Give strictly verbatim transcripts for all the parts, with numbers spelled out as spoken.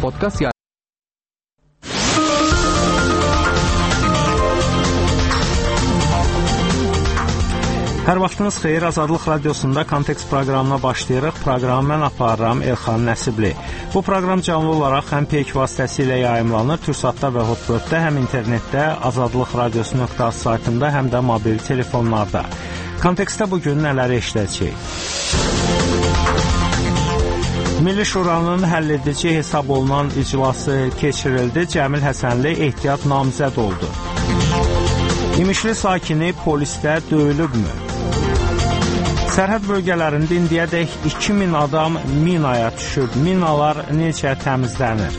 podkast yayınlanır. Hər vaxtınız xeyir, Azadlıq Radiosunda Kontekst proqramına başlayırıq. Proqramı mən aparıram Elxan Nəsibli. Bu proqram canlı olaraq həm P iki vasitəsilə yayımlanır, Türksatda və Hotbirddə, həm internetdə, azadlıq radiosu nöqtə az saytında, həm də mobil telefonlarda. Kontekstdə bugün nələri eşidəcəyik? Milli Şuranın həlledici hesab olunan iclası keçirildi. Cəmil Həsənli ehtiyat namizəd oldu. İmişli sakini polisdə döyülübmü? Sərhəd bölgələrində indiyədək iki min adam minaya düşüb. Minalar necə təmizlənir?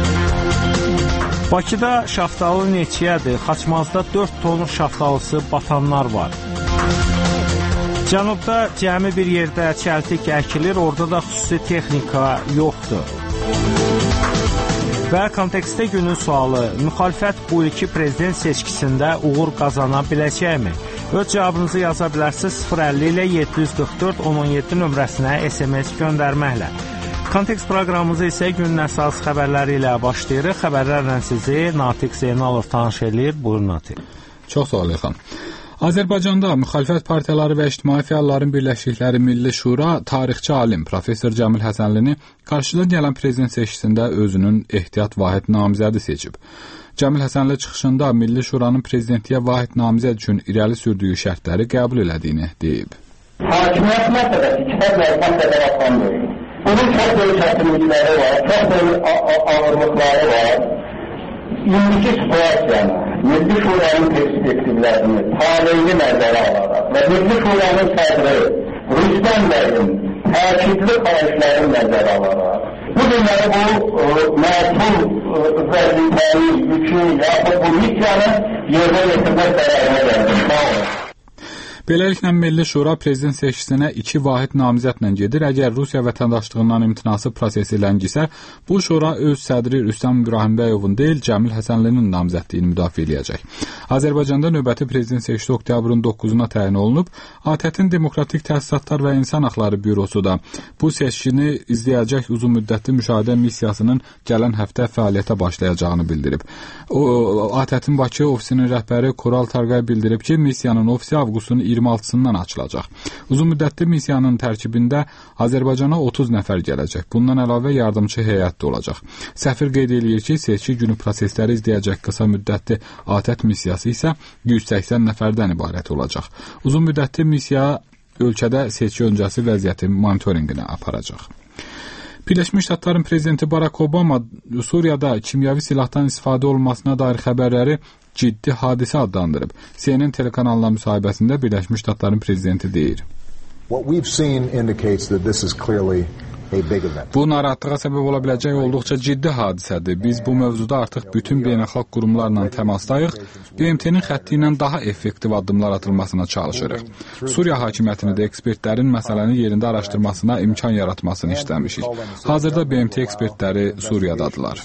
Bakıda şaftalı neçəyədir? Xaçmazda dörd ton şaftalısı batanlar var. Cənubda cəmi bir yerdə çəltik əkilir, orada da xüsusi texnika yoxdur. Və kontekstdə günün sualı, müxalifət bu iki prezident seçkisində uğur qazana biləcəkmi? Öz cavabınızı yaza bilərsiniz sıfır əlli ilə yeddi yüz qırx dörd on on yeddi nömrəsinə S M S göndərməklə. Kontekst proqramımızı isə günün əsas xəbərləri ilə başlayırıq. Xəbərlərlə sizi Natiq Zeynalov tanış edir. Buyurun Natiq. Çox sağ ol Elxan. Azərbaycanda müxalifət partiyaları və ictimai fəalların birləşdikləri Milli Şura tarixçi alim professor Cəmil Həsənlini qarşıdan gələn prezident seçkisində özünün ehtiyat vahid namizədi seçib. Cəmil Həsənli çıxışında Milli Şuranın prezidentliyə vahid namizəd üçün irəli sürdüyü şərtləri qəbul elədiyini deyib. Hakimiyyət məsələsi kitab yazmaq qədər asan deyil. Bunun çox böyük çətinlikləri var, çox böyük ağırlıqları var. İndiki situasiyanı, Milli Şuranın perspektivlərini, taleyini nəzərə alaraq və Milli Şuranın sədri Rüstəm bəyin təkidli xahişlərini nəzərə alaraq, bu günləri bu məsul vəzifəyi, yükü, yaxud bu missiyanı yerə yetirmək qərarına gəldi. Beləliklə, Milli Şura prezident seçkisinə iki vahid namizədlə gedir. Əgər Rusiya vətəndaşlığından imtinası prosesi ləngisə, bu şura öz sədri Rüstəm İbrahimbəyovun deyil, Cəmil Həsənlinin namizədliyini müdafiə edəcək. Azərbaycanda növbəti prezident seçkisi oktyabrın doqquzuna təyin olunub. A T Ə-in Demokratik Təsisatlar və İnsan Haqları Bürosu da bu seçkini izləyəcək uzun müddətli müşahidə missiyasının gələn həftə fəaliyyətə başlayacağını bildirib. O, A T Ə-in Bakı ofisinin rəhbəri Koral Tarqay bildirib ki, missiyanın ofisi avqustun iyirmi altısından açılacaq. Uzun müddətli missiyanın tərkibində Azərbaycana otuz nəfər gələcək. Bundan əlavə yardımçı heyət də olacaq. Səfir qeyd edir ki, seçki günü prosesləri izləyəcək qısa müddətli A T Ə missiyası isə yüz səksən nəfərdən ibarət olacaq. Uzun müddətli missiya ölkədə seçki öncəsi vəziyyətin monitorinqini aparacaq. Birləşmiş Ştatların prezidenti Barack Obama Suriyada kimyəvi silahdan istifadə olunmasına dair xəbərləri ciddi hadisə adlandırıb. C N N telekanalına müsahibəsində Birləşmiş Ştatların prezidenti deyir. Bu narahatlığa səbəb ola biləcək olduqca ciddi hadisədir. Biz bu mövzuda artıq bütün beynəlxalq qurumlarla təmasdayıq. B M T-nin xətti ilə daha effektiv addımlar atılmasına çalışırıq. Suriya hakimiyyətini də ekspertlərin məsələni yerində araşdırmasına imkan yaratmasını istəmişik. Hazırda B M T ekspertləri Suriyadadılar.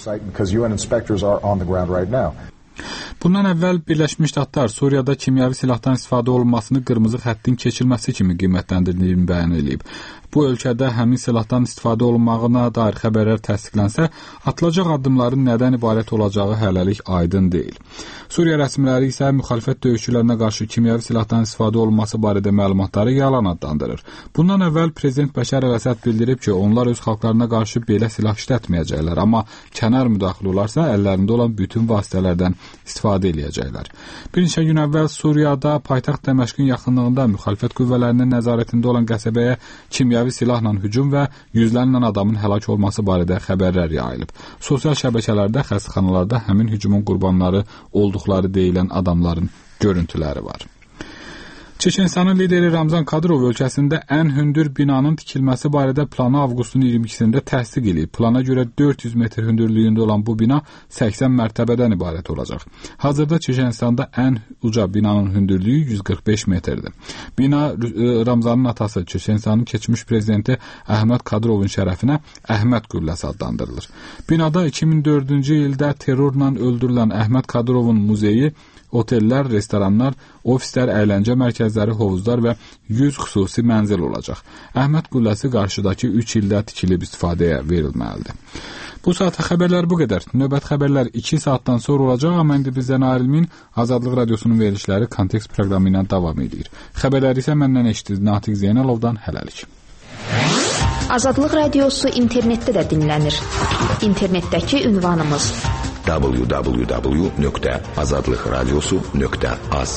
Bundan əvvəl Birləşmiş Ştatlar Suriyada kimyəvi silahdan istifadə olunmasını qırmızı xəttin keçilməsi kimi qiymətləndirdiyini bəyan edib. Bu ölkədə həmin silahdan istifadə olunmağına dair xəbərlər təsdiqlənsə, atılacaq addımların nədən ibarət olacağı hələlik aydın deyil. Suriya rəsmiləri isə müxalifət döyüşçülərinə qarşı kimyəvi silahdan istifadə olunması barədə məlumatları yalan adlandırır. Bundan əvvəl Prezident Bəşər Əl-Əsəd bildirib ki, onlar öz xalqlarına qarşı belə silah işlətməyəcəklər, amma kənar müdaxilə olarsa əllərində olan bütün vasitələrdən istifadə edəcəklər. Bir neçə gün əvvəl Suriyada paytaxt Dəməşqin yaxınlığında müxalifət qüvvələrinin nəzarətində olan qəsəbəyə kimyəvi silahla hücum və yüzlərlə adamın həlak olması barədə xəbərlər yayılıb. Sosial şəbəkələrdə, xəstəxanalarda həmin hücumun qurbanları olduqları deyilən adamların görüntüləri var. Çeçenistanın lideri Ramzan Kadyrov ölkəsində ən hündür binanın tikilməsi barədə planı avqustun iyirmi ikisində təsdiq edib. Plana görə dörd yüz metr hündürlüyündə olan bu bina səksən mərtəbədən ibarət olacaq. Hazırda Çeçenistanda ən uca binanın hündürlüyü yüz qırx beş metrdir. Bina Ramzanın atası Çeçenistanın keçmiş prezidenti Əhməd Kadyrovun şərəfinə Əhməd qülləsi adlandırılır. Binada iki min dördüncü ildə terrorla öldürülən Əhməd Kadrovun muzeyi, otellər, restoranlar, ofislər, əyləncə mərkəzləri, hovuzlar və yüz xüsusi mənzil olacaq. Əhməd qülləsi qarşıdakı üç ildə tikilib istifadəyə verilməlidir. Bu saata xəbərlər bu qədər. Növbət xəbərlər iki saatdan sonra olacaq, amma indi bizdən ayrılmayın. Azadlıq Radiosunun verilişləri Kontekst proqramı ilə davam edir. Xəbərləri isə məndən eşitdiniz Natiq Zeynalovdan. Hələlik. Azadlıq Radiosu internetdə də dinlənir. İnternetdəki ünvanımız w w w nöqtə azadlıq radiosu nöqtə az.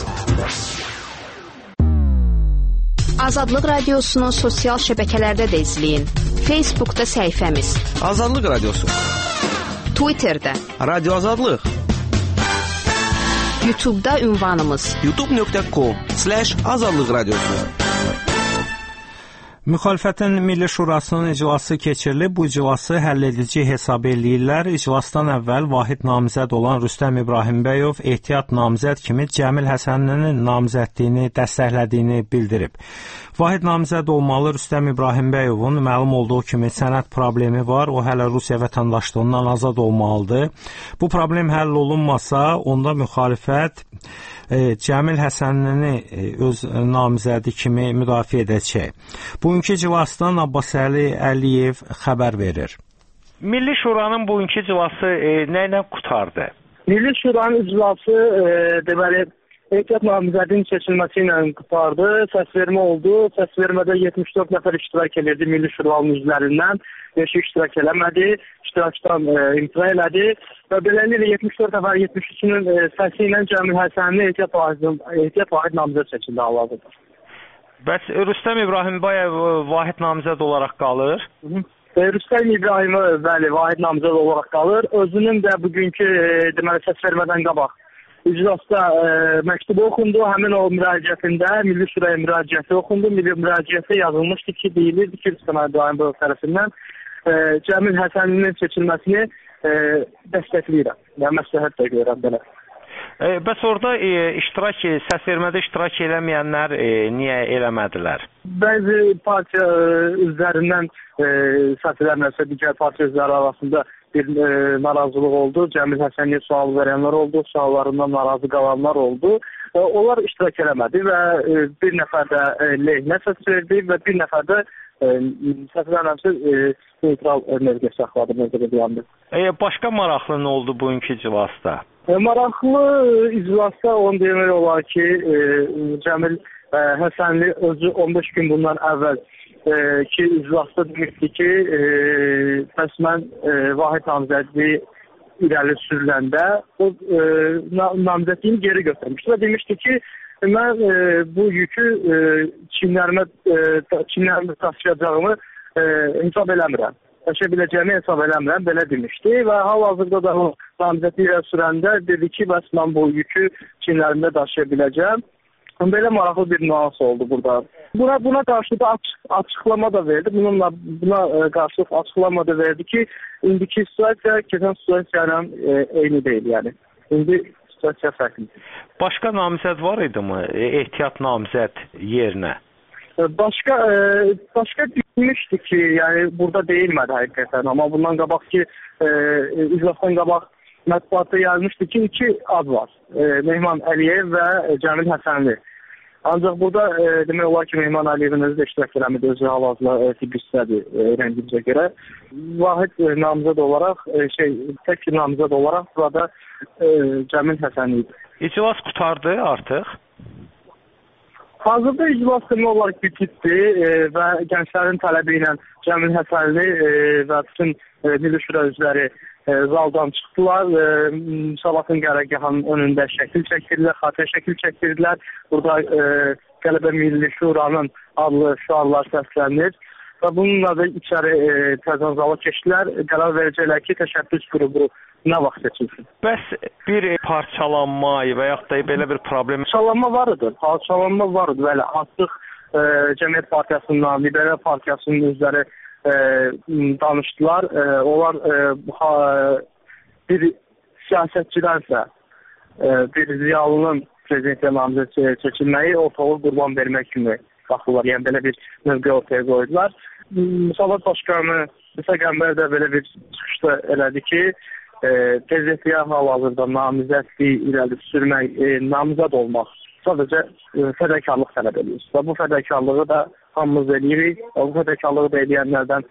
Azadlıq Radiosunu sosial şəbəkələrdə də izləyin. Facebookda səhifəmiz Azadlıq Radiosu, Twitterdə Radio Azadlıq, YouTube'da ünvanımız youtube nöqtə com slash azadlıq radiosu. Müxalifətin Milli Şurasının iclası keçirilib. Bu iclası həlledici hesab eləyirlər. İclasdan əvvəl vahid namizəd olan Rüstəm İbrahimbəyov ehtiyat namizəd kimi Cəmil Həsənlinin namizədliyini dəstəklədiyini bildirib. Vahid namizəd olmalı Rüstəm İbrahimbəyovun məlum olduğu kimi sənəd problemi var. O hələ Rusiya vətəndaşlığından azad olmalıdır. Bu problem həll olunmasa, onda müxalifət e, Cəmil Həsənlini e, öz namizədi kimi müdafiə edəcək. Bugünkü iclasdan Abbasəli Əliyev xəbər verir. Milli Şuranın bugünkü iclası e, nə ilə qutardı? Milli Şuranın iclası e, deməli ehtiyat namizədinin seçilməsi ilə qutardı. Səsvermə oldu. Səsvermədə yetmiş dörd nəfər iştirak edirdi Milli Şuranın üzvlərindən. Beşi iştirak eləmədi. İştirakdan e, imtina elədi. Və beləliklə yetmiş dörd nəfər yetmiş üçünün e, səsi ilə Cəmil Həsənli ehtiyat vahid, ehtiyat vahid namizəd seçildi hal-hazırda. Bəs Rüstəm İbrahimbəyev vahid namizəd olaraq qalır? Hı -hı. Rüstəm İbrahimov bəli vahid namizəd olaraq qalır. Özünün də bugünkü e, deməli səsvermədən qabaq iclasda e, məktubu oxundu. Həmin o müraciətində Milli Şuraya müraciəti oxundu. Milli müraciətə yazılmışdı ki, deyilirdi ki, Rüstəm İbrahimov tərəfindən e, Cəmil Həsənlinin seçilməsini e, dəstəkləyirəm. Yəni məsləhət də görürəm belə. E, bəs orada e, iştirak, səsvermədə iştirak eləməyənlər e, niyə eləmədilər? Bəzi partiya e, üzvlərindən e, səhv eləmirəmsə digər partiya üzvləri arasında bir e, narazılıq oldu. Cəmil Həsənliyə sual verənlər oldu, suallarından narazı qalanlar oldu. E, onlar iştirak eləmədi və e, bir nəfər də e, lehinə səs verdi və bir nəfər də e, səhv eləmirəmsə e, neytral mövqe saxladı, mövqe dayandı. E, başqa maraqlı nə oldu bugünkü iclasda? E, maraqlı iclasda onu demək olar ki, e, Cəmil e, Həsənli özü on beş gün bundan əvvəl e, ki iclasda demişdi ki, e, bəs mən e, vahid namizədliyi irəli sürüləndə o e, namizədliyini geri götürmüşdü və demişdi ki, mən e, bu yükü e, çinlərimə, e, çinlərimə daşıyacağımı e, hesab eləmirəm. Daşıya biləcəyimi hesab eləmirəm, belə demişdi və hal-hazırda da o namizədliyi sürəndə dedi ki, bəs mən bu yükü çinlərimdə daşıya biləcəm. Belə maraqlı bir nüans oldu burada. Buna buna qarşı da açıq, açıqlama da verdi. Bununla buna qarşı açıqlama da verdi ki, indiki situasiya keçən situasiya ilə e, eyni deyil, yəni. İndi situasiya fərqlidir. Başqa namizəd var idi mı? E, ehtiyat namizəd yerinə? Başqa e, başqa demişdi ki, yəni burada deyilmədi həqiqətən, amma bundan qabaq ki, e, iclasdan qabaq mətbuatda yazmışdı ki, iki ad var. E, Mehman Əliyev və Cəmil Həsənli. Ancaq burada e, demək olar ki, Mehman Əliyevin özü də iştirak eləmədi, özü hal-hazırda tibbi hissədir e, rəngimizə görə. Vahid e, namizəd olaraq, e, şey, tək namizəd olaraq burada e, Cəmil Həsənli idi. İclas qutardı artıq? Hazırda iclas demək olaraq bitibdi e, və gənclərin tələbi ilə Cəmil Həsənli e, və bütün e, Milli Şura üzvləri e, zaldan çıxdılar. E, Salatın qərargahının önündə şəkil çəkdirdilər, xatirə şəkil çəkdirdilər. Burada e, Qələbə Milli Şuranın adlı şüarlar səslənir və bununla da içəri e, təzən zala keçdilər. Qərar verəcəklər ki, təşəbbüs qrubu nə vaxt seçilsin. Bəs bir parçalanma və yaxud da belə bir problem? Parçalanma var idi. Parçalanma var idi. Bəli, artıq e, Cəmiyyət Partiyasından, Liberal Partiyasının üzvləri e, danışdılar. E, onlar e, ha, bir siyasətçidənsə e, bir ziyalının prezidentliyə namizəd seçilməyi ortalığı qurban vermək kimi baxırlar. Yəni belə bir mövqe ortaya qoydular. Müsavat Başkanı İsa Qəmbər də belə bir çıxışda elədi ki, e, prezidentliyə hal-hazırda namizədliyi irəli sürmək, e, namizəd olmaq sadəcə e, fədakarlıq tələb edir. Və bu fədakarlığı da hamımız edirik. Bu fədakarlığı da edənlərdən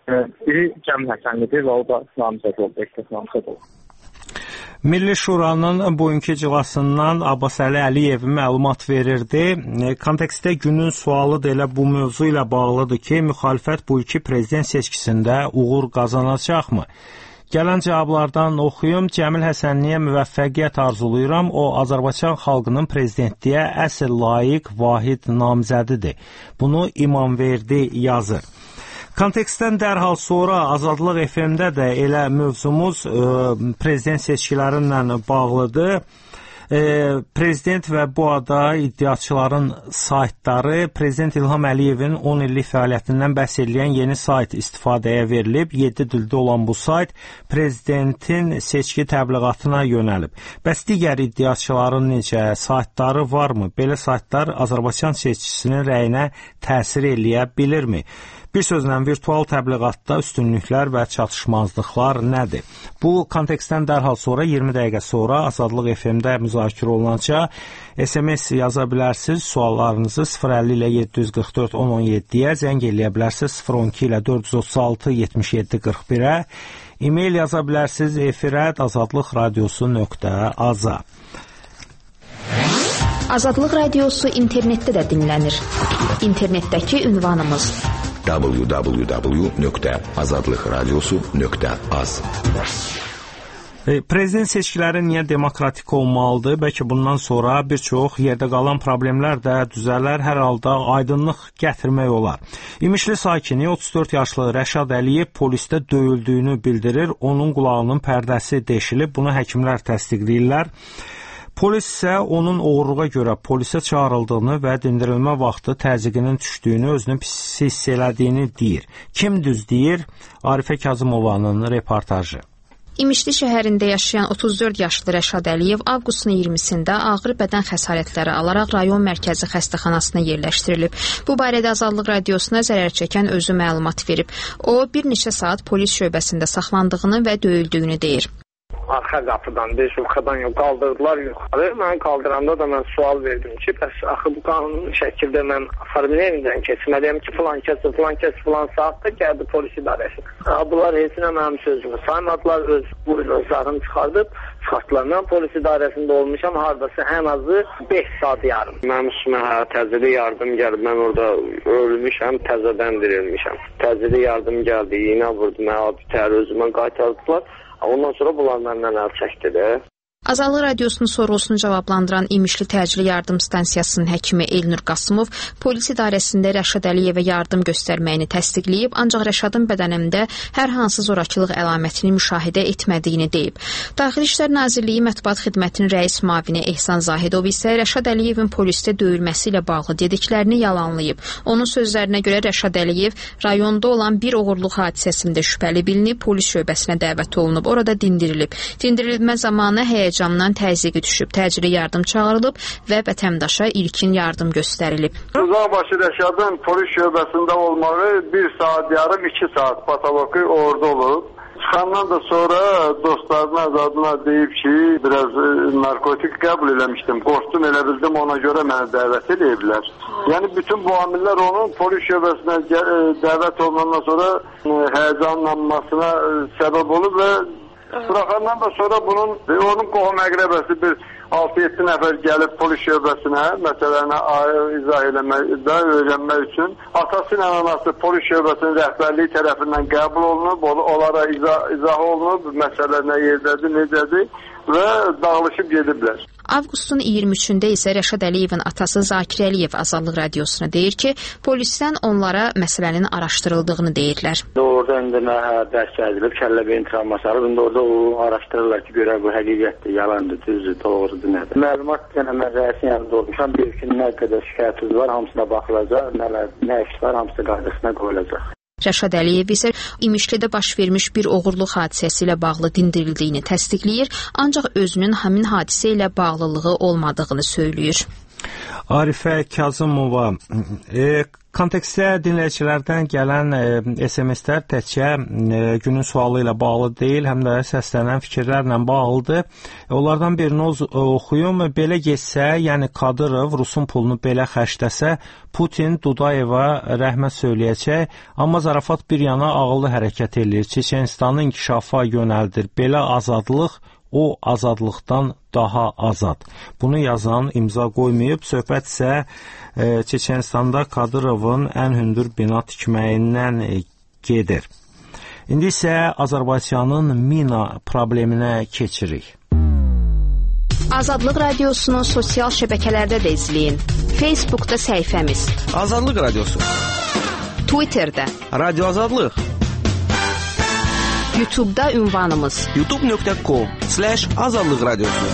Biri Cəmil Həsənlidir və o da namizəd oldu, ektaf namizəd oldu. Milli Şuranın bugünkü iclasından Abbasəli Əliyev məlumat verirdi. Kontekstdə günün sualı da elə bu mövzu ilə bağlıdır ki, müxalifət bu iki prezident seçkisində uğur qazanacaqmı? Gələn cavablardan oxuyum. Cəmil Həsənliyə müvəffəqiyyət arzulayıram. O, Azərbaycan xalqının prezidentliyə əsl layiq vahid namizədidir. Bunu İmamverdi yazır. Kontekstdən dərhal sonra Azadlıq F M-də də elə mövzumuz e, prezident seçkilərinlə bağlıdır. E, prezident və bu ada iddiaçıların saytları Prezident İlham Əliyevin on illik fəaliyyətindən bəhs edən yeni sayt istifadəyə verilib. yeddi dildə olan bu sayt prezidentin seçki təbliğatına yönəlib. Bəs digər iddiaçıların necə saytları varmı? Belə saytlar Azərbaycan seçkiçisinin rəyinə təsir eləyə bilirmi? Bir sözlə, virtual təbliğatda üstünlüklər və çatışmazlıqlar nədir? Bu kontekstdən dərhal sonra, iyirmi dəqiqə sonra Azadlıq F M-də müzakirə olunacaq. S M S yaza bilərsiniz, suallarınızı sıfır əlli ilə yeddi yüz qırx dörd on on yeddiyə, zəng eləyə bilərsiniz sıfır on iki ilə dörd yüz otuz altı yetmiş yeddi qırx birə, e-mail yaza bilərsiniz efirə azadlıqradiosu nöqtə az. Azadlıq Radiosu internetdə də dinlənir. İnternetdəki ünvanımız w w w nöqtə azadlıqradiosu nöqtə az. Prezident seçkiləri niyə demokratik olmalıdır? Bəlkə bundan sonra bir çox yerdə qalan problemlər də düzələr, hər halda aydınlıq gətirmək olar. İmişli sakini otuz dörd yaşlı Rəşad Əliyev polisdə döyüldüyünü bildirir. Onun qulağının pərdəsi deşilib, bunu həkimlər təsdiqləyirlər. Polis isə onun oğurluğa görə polisə çağırıldığını və dindirilmə vaxtı təzyiqinin düşdüyünü, özünü pis hiss elədiyini deyir. Kim düz deyir? Arifə Kazımovanın reportajı. İmişli şəhərində yaşayan otuz dörd yaşlı Rəşad Əliyev avqustun iyirmisində ağır bədən xəsarətləri alaraq rayon mərkəzi xəstəxanasına yerləşdirilib. Bu barədə Azadlıq Radiosuna zərər çəkən özü məlumat verib. O, bir neçə saat polis şöbəsində saxlandığını və döyüldüyünü deyir. Arxa qapıdan, bir şubxadan yox, qaldırdılar yuxarı. Mən qaldıranda da mən sual verdim ki, bəs axı bu qanun şəkildə mən formüləyəmdən keçməliyəm ki, filan kəs, filan kəs, filan saatda gəldi polis idarəsi. Bunlar heç nə mənim sözümü saymadılar, öz buyruqlarını çıxardıb, çıxartdılar. Mən polis idarəsində olmuşam, hardasa ən azı beş saat yarım. Mənim üstümə hə, təzəli yardım gəlib, mən orada ölmüşəm, təzədən dirilmişəm. Təzəli yardım gəldi, iynə vurdu, mən adi təhər özümə qaytardılar. Ondan sonra bunlar məndən əl çəkdi. Azadlıq Radiosunun sorğusunu cavablandıran İmişli Təcili Yardım Stansiyasının həkimi Elnur Qasımov polis idarəsində Rəşad Əliyevə yardım göstərməyini təsdiqləyib, ancaq Rəşadın bədənində hər hansı zorakılıq əlamətini müşahidə etmədiyini deyib. Daxili İşlər Nazirliyi Mətbuat Xidmətinin rəis müavini Ehsan Zahidov isə Rəşad Əliyevin polisdə döyülməsi ilə bağlı dediklərini yalanlayıb. Onun sözlərinə görə Rəşad Əliyev rayonda olan bir oğurluq hadisəsində şübhəli bilinib, polis şöbəsinə dəvət olunub, orada dindirilib. Dindirilmə zamanı həyəcan Camdan təzyiqi düşüb, təcili yardım çağırılıb və vətəndaşa ilkin yardım göstərilib. Uzaqbaşı Rəşadın polis şöbəsində olmağı bir saat yarım, iki saat patoloqi orada olub. Çıxandan da sonra dostlarına, adına deyib ki, biraz narkotik qəbul eləmişdim, qorxdum, elə bildim, ona görə mənə dəvət ediblər. Yəni, bütün bu amillər onun polis şöbəsinə dəvət olunandan sonra həyəcanlanmasına səbəb olub və buraxandan da sonra bunun, onun qohum əqrəbəsi bir altı yeddi nəfər gəlib polis şöbəsinə məsələni izah eləməkdə, öyrənmək üçün. Atası ilə anası polis şöbəsinin rəhbərliyi tərəfindən qəbul olunub, onlara izah, izah olunub, məsələ nə yerdədir, necədir və dağılışıb gediblər. Avqustun iyirmi üçündə isə Rəşad Əliyevin atası Zakir Əliyev Azadlıq Radiosuna deyir ki, polisdən onlara məsələnin araşdırıldığını deyirlər. Orada indi nə dərs edilib, kəllə-beyin travması alıb, indi orada o araşdırırlar ki, görə bu həqiqətdir, yalandır, düzdür, doğrudur, nədir. Məlumat yenə mən rəisin yanında olmuşam, bir ki, nə qədər şikayətiniz var, hamısına baxılacaq, nə iş var, hamısı qaydasına qoyulacaq. Rəşad Əliyev isə İmişlidə baş vermiş bir oğurluq hadisəsi ilə bağlı dindirildiyini təsdiqləyir, ancaq özünün həmin hadisə ilə bağlılığı olmadığını söyləyir. Arifə Kazımova, e, kontekstdə dinləyicilərdən gələn e, S M S-lər təkcə e, günün sualı ilə bağlı deyil, həm də səslənən fikirlərlə bağlıdır. Onlardan birini oxuyum. Belə getsə, yəni Kadırov Rusun pulunu belə xərcləsə, Putin Dudayeva rəhmət söyləyəcək, amma zarafat bir yana ağıllı hərəkət eləyir. Çeçenistanı inkişafa yönəldir. Belə azadlıq o azadlıqdan daha azad. Bunu yazan imza qoymayıb, söhbət isə e, Çeçenistanda Kadırovun ən hündür bina tikməyindən e, gedir. İndi isə Azərbaycanın mina probleminə keçirik. Azadlıq Radiosunu sosial şəbəkələrdə də izləyin. Facebookda səhifəmiz Azadlıq Radiosu, Twitterdə Radio Azadlıq, YouTube'da ünvanımız youtube nöqtə com slash azadlıq radiosu.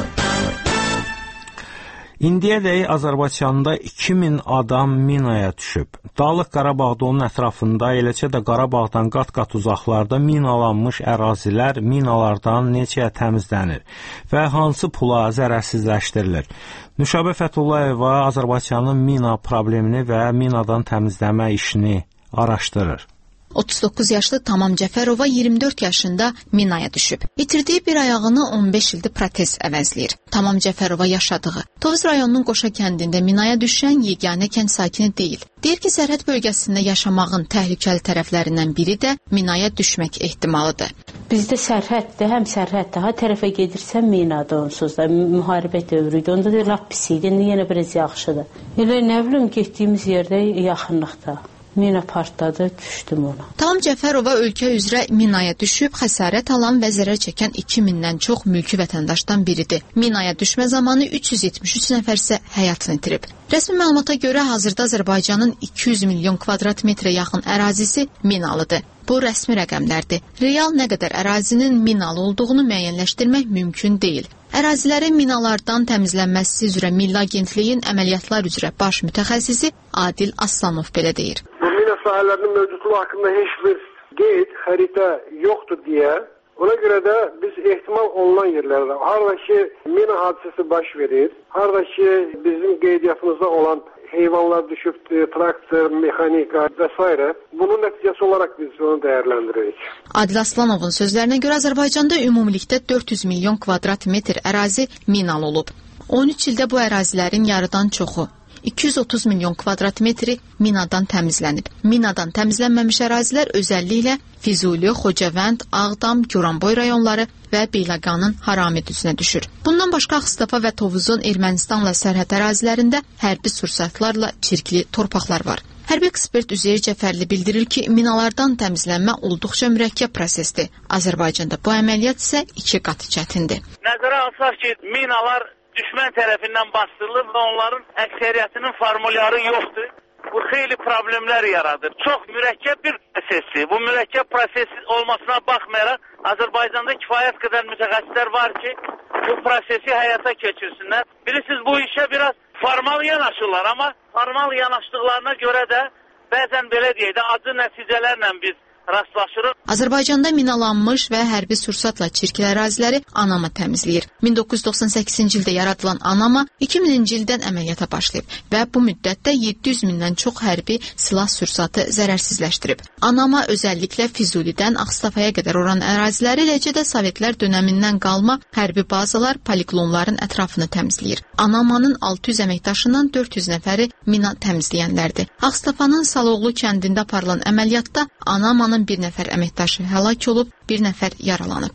İndiyədək Azərbaycanda iki min adam minaya düşüb. Dağlıq Qarabağda onun ətrafında, eləcə də Qarabağdan qat-qat uzaqlarda minalanmış ərazilər minalardan necə təmizlənir və hansı pula zərərsizləşdirilir? Nüşabə Fətullayeva Azərbaycanın mina problemini və minadan təmizləmə işini araşdırır. otuz doqquz yaşlı Tamam Cəfərova iyirmi dörd yaşında minaya düşüb. İtirdiyi bir ayağını on beş ildir protez əvəzləyir. Tamam Cəfərova yaşadığı Tovuz rayonunun Qoşa kəndində minaya düşən yeganə kənd sakini deyil. Deyir ki, sərhəd bölgəsində yaşamağın təhlükəli tərəflərindən biri də minaya düşmək ehtimalıdır. Bizdə sərhəddə, həm sərhəddə, ha tərəfə gedirsən minada onsuz da, müharibə dövrüydü. Onda da lap pis idi, indi yenə biraz yaxşıdır. Elə nə bilim, getdiyimiz yerdə yaxınlıqda. Mina partladı, düşdüm ona. Tamam Cəfərova ölkə üzrə minaya düşüb, xəsarət alan və zərər çəkən iki mindən çox mülki vətəndaşdan biridir. Minaya düşmə zamanı üç yüz yetmiş üç nəfər isə həyatını itirib. Rəsmi məlumata görə hazırda Azərbaycanın iki yüz milyon kvadrat metrə yaxın ərazisi minalıdır. Bu rəsmi rəqəmlərdir. Real nə qədər ərazinin minalı olduğunu müəyyənləşdirmək mümkün deyil. Ərazilərin minalardan təmizlənməsi üzrə Milli Agentliyin əməliyyatlar üzrə baş mütəxəssisi Adil Aslanov belə deyir. Bu mina sahələrinin mövcudluğu haqqında heç bir qeyd, xəritə yoxdur deyə, ona görə də biz ehtimal olunan yerlərdə, harada ki mina hadisəsi baş verir, harada ki bizim qeydiyyatımızda olan heyvanlar düşüb, traktor, mexanika və s. bunun nəticəsi olaraq biz onu dəyərləndiririk. Adil Aslanovun sözlərinə görə Azərbaycanda ümumilikdə dörd yüz milyon kvadrat metr ərazi minalı olub. on üç ildə bu ərazilərin yarıdan çoxu, iki yüz otuz milyon kvadrat metri minadan təmizlənib. Minadan təmizlənməmiş ərazilər özəlliklə Füzuli, Xocavənd, Ağdam, Goranboy rayonları və Beyləqanın Harami düzünə düşür. Bundan başqa Ağstafa və Tovuzun Ermənistanla sərhəd ərazilərində hərbi sursatlarla çirkli torpaqlar var. Hərbi ekspert Üzeyir Cəfərli bildirir ki, minalardan təmizlənmə olduqca mürəkkəb prosesdir. Azərbaycanda bu əməliyyat isə iki qat çətindir. Nəzərə alsaq ki, minalar düşmən tərəfindən bastırılır və onların əksəriyyətinin formulyarı yoxdur. Bu xeyli problemlər yaradır. Çox mürəkkəb bir prosesdir. Bu mürəkkəb proses olmasına baxmayaraq Azərbaycanda kifayət qədər mütəxəssislər var ki, bu prosesi həyata keçirsinlər. Bilirsiniz, bu işə biraz formal yanaşırlar, amma formal yanaşdıqlarına görə də bəzən belə deyək də acı nəticələrlə biz rastlaşırıq. Azərbaycanda minalanmış və hərbi sursatla çirkli əraziləri ANAMA təmizləyir. min doqquz yüz doxsan səkkizinci ildə yaradılan ANAMA iki mininci ildən əməliyyata başlayıb və bu müddətdə yeddi yüz mindən çox hərbi silah sursatı zərərsizləşdirib. ANAMA özəlliklə Füzulidən Ağstafaya qədər olan əraziləri, eləcə də Sovetlər dönəmindən qalma hərbi bazalar, poliklonların ətrafını təmizləyir. ANAMAnın altı yüz əməkdaşından dörd yüz nəfəri mina təmizləyənlərdir. Ağstafanın Saloğlu kəndində aparılan əməliyyatda ANAMAnın bir nəfər əməkdaşı həlak olub, bir nəfər yaralanıb.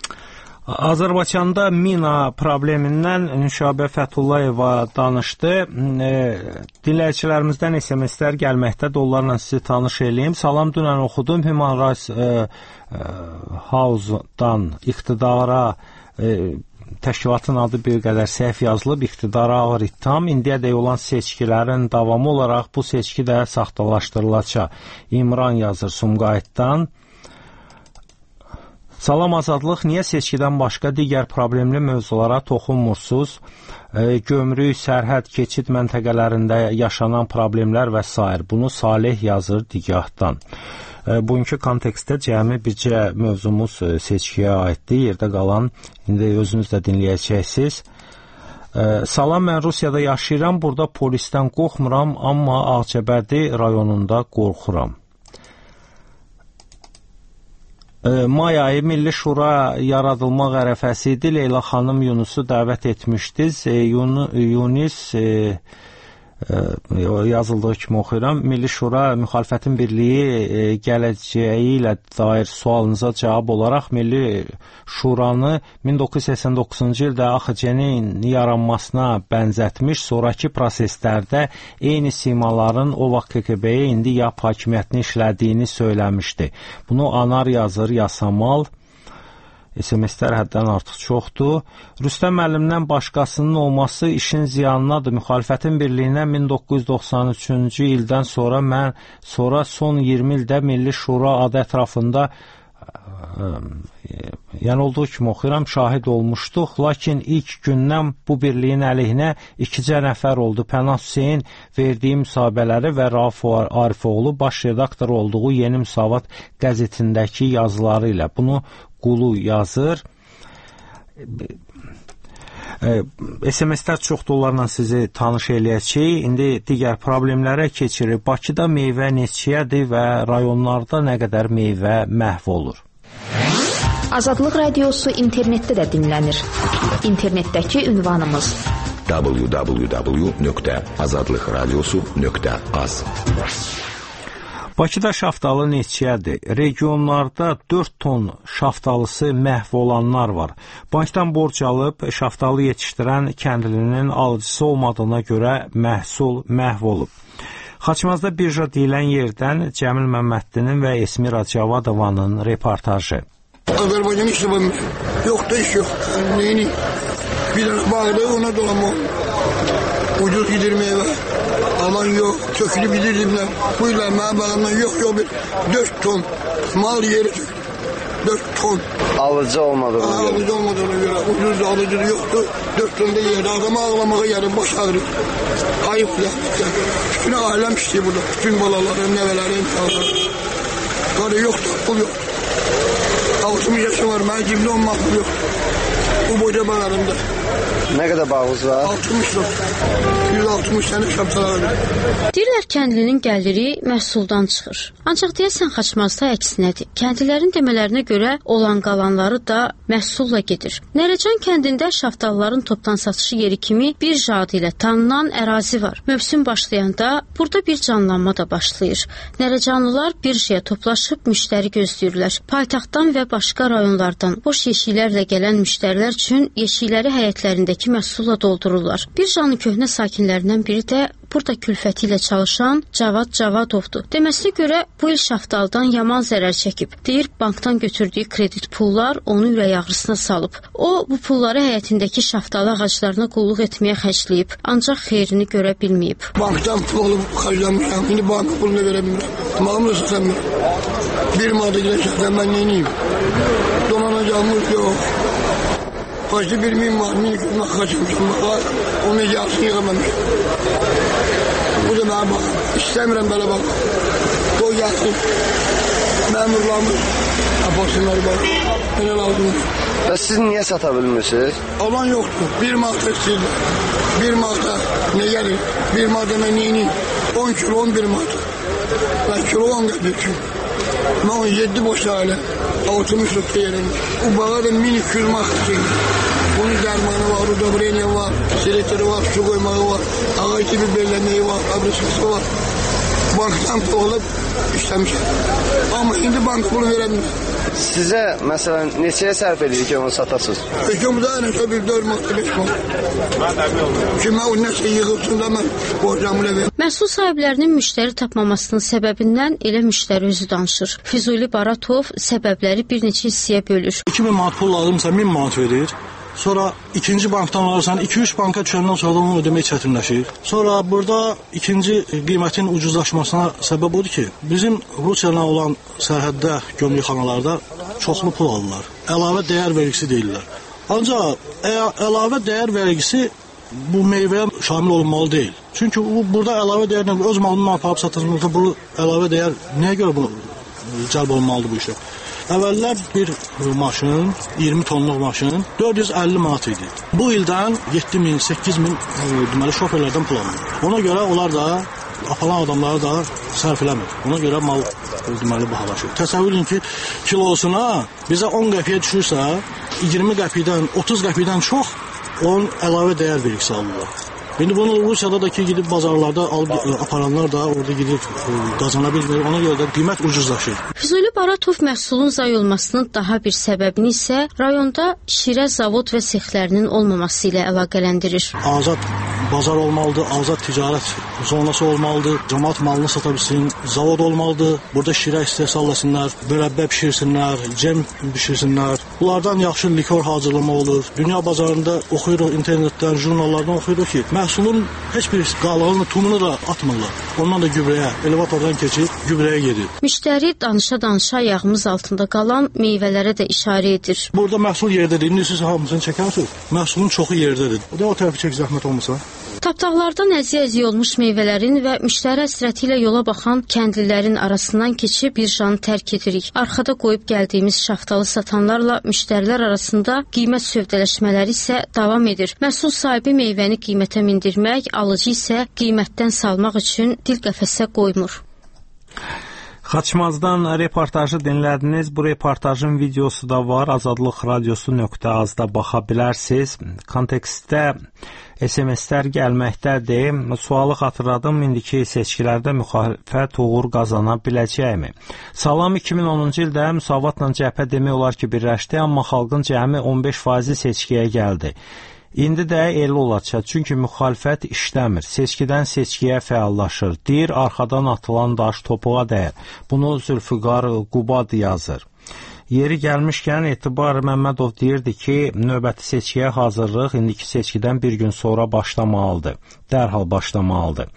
Azərbaycanda mina problemindən Nüşabə Fətullayeva danışdı. E, dinləyicilərimizdən S M S-lər gəlməkdədir, onlarla sizi tanış eləyim. Salam, dünən oxudum Human Rights e, e, House-dan iqtidara e, təşkilatın adı bir qədər səhv yazılıb, iqtidara ağır ittiham. İndiyədək olan seçkilərin davamı olaraq bu seçki də saxtalaşdırılacaq. İmran yazır Sumqayıtdan. Salam Azadlıq, niyə seçkidən başqa digər problemli mövzulara toxunmursuz? E, gömrük, sərhəd, keçid məntəqələrində yaşanan problemlər və s. Bunu Salih yazır Digahdan. E, bugünkü kontekstdə cəmi bircə mövzumuz seçkiyə aiddir. Yerdə qalan, indi özünüz də dinləyəcəksiniz. Salam, mən Rusiyada yaşayıram, burada polisdən qorxmuram, amma Ağcabədi rayonunda qorxuram. May ayı Milli Şura yaradılmaq ərəfəsi idi. Leyla xanım Yunusu dəvət etmişdiniz. Yunis yazıldığı kimi oxuyuram. Milli Şura müxalifətin birliyi gələcəyi ilə dair sualınıza cavab olaraq Milli Şuranı min doqquz yüz səksən doqquzuncu ildə A X C-nin yaranmasına bənzətmiş, sonraki proseslərdə eyni simaların o vaxt K G B-yə indi YAP hakimiyyətini işlədiyini söyləmişdi. Bunu Anar yazır, Yasamal. S M S-lər həddən artıq çoxdur. Rüstəm müəllimdən başqasının olması işin ziyanınadır. Müxalifətin birliyinə min doqquz yüz doxsan üçüncü ildən sonra mən sonra son iyirmi ildə Milli Şura adı ətrafında yəni olduğu kimi oxuyuram, şahid olmuşduq. Lakin ilk gündən bu birliyin əleyhinə ikicə nəfər oldu. Pənah Hüseyin verdiyi müsahibələri və Rauf Arifoğlu baş redaktor olduğu Yeni Müsavat qəzetindəki yazıları ilə. Bunu Qulu yazır. S M S-lər çoxdur, onlarla sizi tanış eləyəcək. İndi digər problemlərə keçirik. Bakıda meyvə neçəyədir və rayonlarda nə qədər meyvə məhv olur? Azadlıq Radiosu internetdə də dinlənir. İnternetdəki ünvanımız w w w nöqtə azadlıq radiosu nöqtə az. Bakıda şaftalı neçəyədir? Regionlarda dörd ton şaftalısı məhv olanlar var. Bankdan borc alıb şaftalı yetişdirən kəndlinin alıcısı olmadığına görə məhsul məhv olub. Xaçmazda birja deyilən yerdən Cəmil Məmmədlinin və Esmira Cavadovanın reportajı. Azərbaycan işlə bilmir. Yox da iş yox. Neyini? Bir dənə bağda ona dolanmaq. Ucuz gidir meyvə. Alan yox. Tökülüb gidir diblər. Bu ilə mənə bağımdan yox yox bir dörd ton mal yeri tökülür. dörd ton. Alıcı olmadığına görə. Alıcı olmadığına görə. Ucuz alıcı yoxdur. dörd tonda yerdə. Adamı ağlamağa yarın baş ağrır. Ayıp zəhmətlər. Bütün ailəm işləyir burada. Bütün balalarım, nəvələrim, imkanları. Qarı yoxdur, pul yoxdur. altmış yaşım var, mənim cibimdə on manat yox. Bu boyda bağlarımda. Nə qədər bağınız var? altmış yox. yüz altmış sənə şapsalar. Deyirlər kəndlinin gəliri məhsuldan çıxır. Ancaq deyəsən Xaçmazda əksinədir. Kəndlilərin demələrinə görə olan qalanları da məhsulla gedir. Nərəcan kəndində şaftalların topdan satışı yeri kimi bir adı ilə tanınan ərazi var. Mövsüm başlayanda burada bir canlanma da başlayır. Nərəcanlılar birjaya toplaşıb müştəri gözləyirlər. Paytaxtdan və başqa rayonlardan boş yeşiklərlə gələn müştərilər üçün yeşikləri həyətlərindəki məhsulla doldururlar. Birjanın köhnə sakinlərindən biri də burada külfəti ilə çalışan Cavad Cavadovdur. Deməsinə görə bu il şaftaldan yaman zərər çəkib. Deyir, bankdan götürdüyü kredit pullar onu ürək ağrısına salıb. O, bu pulları həyətindəki şaftalı ağaclarına qulluq etməyə xərcləyib, ancaq xeyrini görə bilməyib. Bankdan pul olub xərcləmişəm, indi banka pulunu verə bilmirəm. Mağımda səsəmir. Bir maddə gələcəkdən mən neyiniyim? Donanacağımız yox. Kaçtı bir min var, min iki yüz kaçmışım. Onun yarısını yıkamamışım. Bu da bana bak. İstemiyorum böyle bak. O gelsin. Memurlarımız apostunları bak. Helal aldım. Ve siz niye sata bilmirsiniz? Alan yoktu. Bir marka sildi. Bir marka ne gelir? Bir marka ben neyini? on kilo, on bir marka. Ben kilo on getirdim. Ben on yedi boş hale. Oturmuşluk yerinde. O bağa da min iki yüz marka çekti. Bunun dermanı var, udobreni var, selektörü var, su koymağı var, ağaç gibi bellemeyi var, abrışması var. Banktan olup işlemişler. Ama şimdi banka bunu veremiyor. Sizə, məsələn, neçəyə sərf edir ki, onu satasınız? Ökümüzə ənəsə bir dörd manat, beş manat. Ki, mən o nəsə yığılsın da mən borcamı verim. Məhsul sahiblərinin müştəri tapmamasının səbəbindən elə müştəri özü danışır. Füzuli Baratov səbəbləri bir neçə hissəyə bölür. iki min manat pul lazımsa min manat verir. Sonra ikinci bankdan alırsan, iki üç banka düşəndən sonra onu ödəmək çətinləşir. Sonra burada ikinci qiymətin ucuzlaşmasına səbəb odur ki, bizim Rusiya ilə olan sərhəddə gömrükxanalarda çoxlu pul alırlar. Əlavə dəyər vergisi deyirlər. Ancaq ə, əlavə dəyər vergisi bu meyvəyə şamil olunmalı deyil. Çünki bu, burada əlavə dəyərlə öz malını aparıb satılmaqda bu əlavə dəyər nəyə görə bu cəlb olunmalıdır bu işə? Əvvəllər bir maşın, iyirmi tonluq maşın dörd yüz əlli manat idi. Bu ildən yeddi min, səkkiz min deməli şoferlərdən pul alınır. Ona görə onlar da aparan adamları da sərf eləmir. Ona görə mal deməli bahalaşır. Təsəvvür edin ki, kilosuna bizə on qəpiyə düşürsə, iyirmi qəpikdən, otuz qəpikdən çox onun əlavə dəyər vergisi alırlar. İndi bunu Rusiyada da ki, gidib bazarlarda alıb aparanlar da orada gidib qazana bilmir. Ona görə də qiymət ucuzlaşır. Füzuli Baratov məhsulun zay olmasının daha bir səbəbini isə rayonda şirə zavod və sexlərinin olmaması ilə əlaqələndirir. Azad bazar olmalıdır, azad ticarət zonası olmalıdır, cəmaət malını sata bilsin, zavod olmalıdır. Burada şirə istehsal etsinlər, mürəbbə bişirsinlər, cem bişirsinlər. Bunlardan yaxşı likor hazırlama olur. Dünya bazarında oxuyuruq, internetdən, jurnallardan oxuyuruq ki, məhsulun heç bir qalığını, tumunu da atmırlar. Ondan da gübrəyə, elevatordan keçib gübrəyə gedir. Müştəri danışa-danışa ayağımız altında qalan meyvələrə də işarə edir. Burada məhsul yerdədir. İndi siz hamısını çəkərsiniz. Məhsulun çoxu yerdədir. O da o tərəfi çək zəhmət olmasa. Tapdaqlardan əziyə-əziyə olmuş meyvələrin və müştəri həsrəti ilə yola baxan kəndlilərin arasından keçib birjanı tərk edirik. Arxada qoyub gəldiyimiz şaftalı satanlarla müştərilər arasında qiymət sövdələşmələri isə davam edir. Məhsul sahibi meyvəni qiymətə mindirmək, alıcı isə qiymətdən salmaq üçün dil qəfəsə qoymur. Xaçmazdan reportajı dinlədiniz. Bu reportajın videosu da var. azadlıq radiosu nöqtə az-da baxa bilərsiniz. Kontekstdə S M S-lər gəlməkdədir. Sualı xatırladım. İndiki seçkilərdə müxalifət uğur qazana biləcəkmi? Salam, iki min onuncu ildə Müsavatla cəbhə demək olar ki, birləşdi, amma xalqın cəmi on beş faizi seçkiyə gəldi. İndi də elə olacaq, çünki müxalifət işləmir, seçkidən seçkiyə fəallaşır, deyir, arxadan atılan daş topuğa dəyər. Bunu Zülfüqar Qubad yazır. Yeri gəlmişkən Etibar Məmmədov deyirdi ki, növbəti seçkiyə hazırlıq indiki seçkidən bir gün sonra başlamalıdır, dərhal başlamalıdır.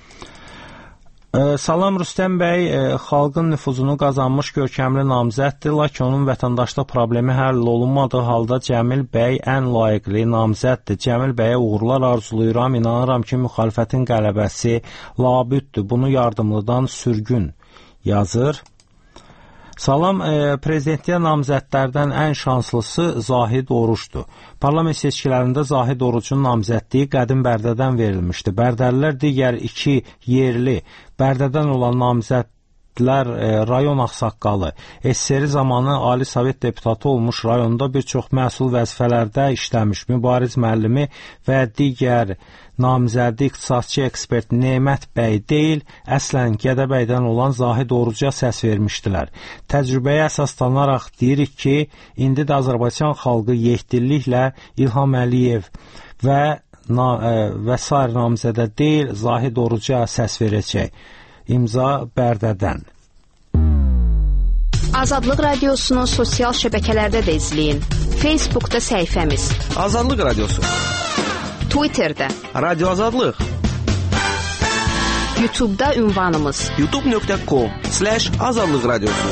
Salam Rüstəm bəy, xalqın nüfuzunu qazanmış görkəmli namzəddir, lakin onun vətəndaşlıq problemi həll olunmadığı halda Cəmil bəy ən layiqli namzəddir. Cəmil bəyə uğurlar arzuluyuram, inanıram ki, müxalifətin qələbəsi labüddür, bunu yardımlıdan sürgün yazır. Salam, e, prezidentliyə namzədlərdən ən şanslısı Zahid Oruçdur. Parlament seçkilərində Zahid Oruçun namzədliyi qədim Bərdədən verilmişdi. Bərdəlilər digər iki yerli Bərdədən olan namzədlər e, rayon ağsaqqalı, S S R zamanı Ali Sovet deputatı olmuş, rayonda bir çox məsul vəzifələrdə işləmiş Mübariz müəllimi və digər namzədi iqtisadçı ekspert Nemət bəy deyil, əslən Gədəbəydən olan Zahid Oruca səs vermişdilər. Təcrübəyə əsaslanaraq deyirik ki, indi də Azərbaycan xalqı yehdilliklə İlham Əliyev və, na, ə, və sair namzədə deyil, Zahid Oruca səs verəcək. İmza Bərdədən. Azadlıq Radiosunu sosial şəbəkələrdə də izləyin. Facebookda səhifəmiz Azadlıq Radiosu, Twitterdə Radio Azadlıq, YouTube'da ünvanımız youtube nöqtə com slash azadlıq radiosu.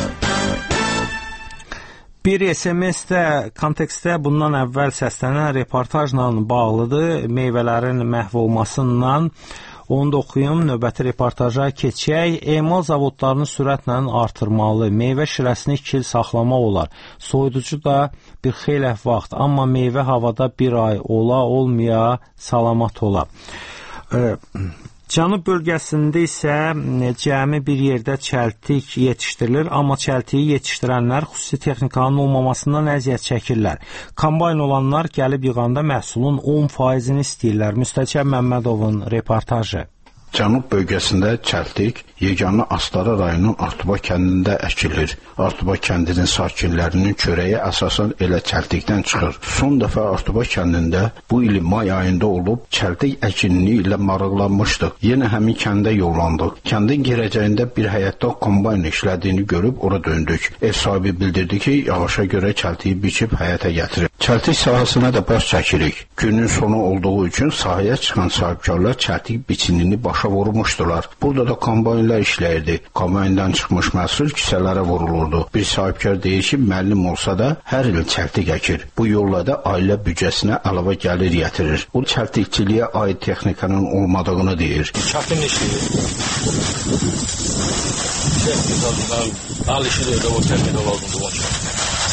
Bir S M S-də kontekstdə bundan əvvəl səslənən reportajla bağlıdır, meyvələrin məhv olmasından. Onu da oxuyum, növbəti reportaja keçək. Emal zavodlarını sürətlə artırmalı, meyvə şirəsini iki il saxlamaq olar. Soyuducu da bir xeyli vaxt, amma meyvə havada bir ay ola, olmaya, salamat ola. Ee, Cənub bölgəsində isə cəmi bir yerdə çəltik yetişdirilir, amma çəltiyi yetişdirənlər xüsusi texnikanın olmamasından əziyyət çəkirlər. Kombayn olanlar gəlib yığanda məhsulun on faizini istəyirlər. Müstəçəb Məmmədovun reportajı. Cənub bölgəsində çəltik yeganə Astara rayonunun Artuba kəndində əkilir. Artuba kəndinin sakinlərinin çörəyi əsasən elə çəltikdən çıxır. Son dəfə Artuba kəndində bu il may ayında olub çəltik əkinini ilə maraqlanmışdıq. Yenə həmin kəndə yollandıq. Kəndin girəcəyində bir həyətdə kombayn işlədiyini görüb ora döndük. Ev sahibi bildirdi ki, yağışa görə çəltiyi biçib həyətə gətirib. Çəltik sahəsinə də baş çəkirik. Günün sonu olduğu üçün sahəyə çıxan sahibkarlar çəltik biçinini başa vurmuşdular. Burada da kombaynlar işləyirdi. Kombayndan çıxmış məhsul küçələrə vurulurdu. Bir sahibkar deyir ki, müəllim olsa da hər il çəltik əkir. Bu yolla da ailə büdcəsinə əlavə gəlir gətirir. O çəltikçiliyə aid texnikanın olmadığını deyir. Çətin işləyir. Şey, dal işləyir də o texnika lazımdır.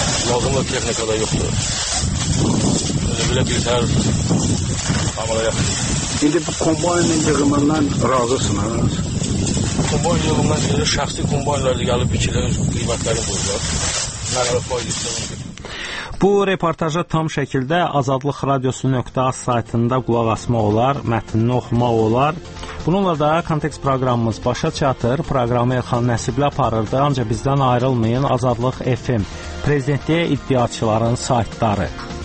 Lazımlı texnika da yoxdur. Belə bir tər amala yaxşı. İndi bu kombaynın yığımından razısınız? Kombayn yığımından deyil, şəxsi kombaynlarda gəlib biçilən qiymətləri qoyurlar. Mənə faydası. Bu reportaja tam şəkildə azadlıq radiosu nöqtə az saytında qulaq asmaq olar, mətnini oxumaq olar. Bununla da Kontekst proqramımız başa çatır. Proqramı Elxan Nəsibli aparırdı, ancaq bizdən ayrılmayın. Azadlıq F M, prezidentliyə iddiaçıların saytları.